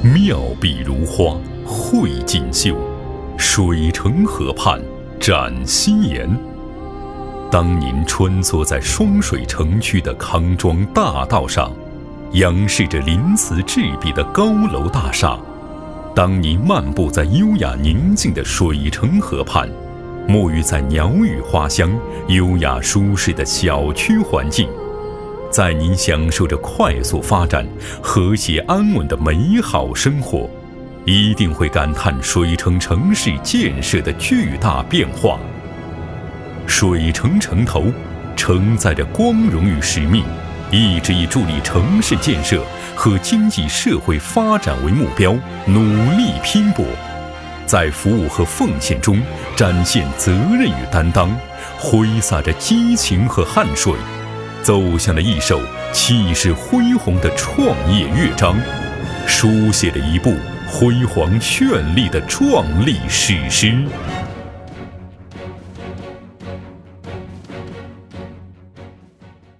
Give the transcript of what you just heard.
妙笔如花，绘锦绣，水城河畔展希颜。当您穿梭在双水城区的康庄大道上，仰视着鳞次栉比的高楼大厦；当您漫步在优雅宁静的水城河畔，沐浴在鸟语花香、优雅舒适的小区环境，在您享受着快速发展、和谐安稳的美好生活，一定会感叹水城城市建设的巨大变化。水城城投承载着光荣与使命，一直以助力城市建设和经济社会发展为目标，努力拼搏，在服务和奉献中展现责任与担当，挥洒着激情和汗水，走向了一首气势恢宏的创业乐章，书写了一部辉煌绚丽的壮丽史诗。